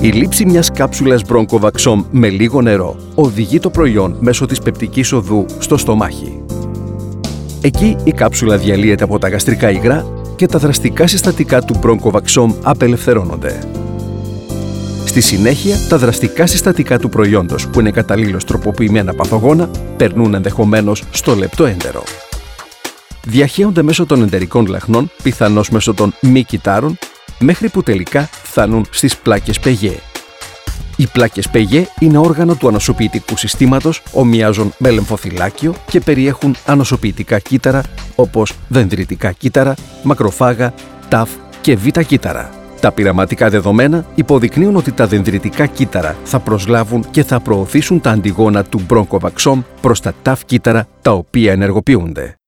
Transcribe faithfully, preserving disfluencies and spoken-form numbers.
Η λήψη μιας κάψουλας Bronchovaxom με λίγο νερό οδηγεί το προϊόν μέσω της πεπτικής οδού στο στομάχι. Εκεί η κάψουλα διαλύεται από τα γαστρικά υγρά και τα δραστικά συστατικά του Bronchovaxom απελευθερώνονται. Στη συνέχεια, τα δραστικά συστατικά του προϊόντος, που είναι καταλήλως τροποποιημένα παθογόνα, περνούν ενδεχομένως στο λεπτό έντερο. Διαχέονται μέσω των εντερικών λαχνών, πιθανώς μέσω των μη κυττάρων, μέχρι που τελικά φτάνουν στις πλάκες Πεγέ. Οι πλάκες Πεγέ είναι όργανο του ανοσοποιητικού συστήματος, ομοιάζουν με λεμφοθυλάκιο και περιέχουν ανοσοποιητικά κύτταρα όπως δενδριτικά κύτταρα, μακροφάγα, ταφ και β' κύτταρα. Τα πειραματικά δεδομένα υποδεικνύουν ότι τα δενδριτικά κύτταρα θα προσλάβουν και θα προωθήσουν τα αντιγόνα του Bronchovaxom προς τα ταφ κύτταρα, τα οποία ενεργοποιούνται.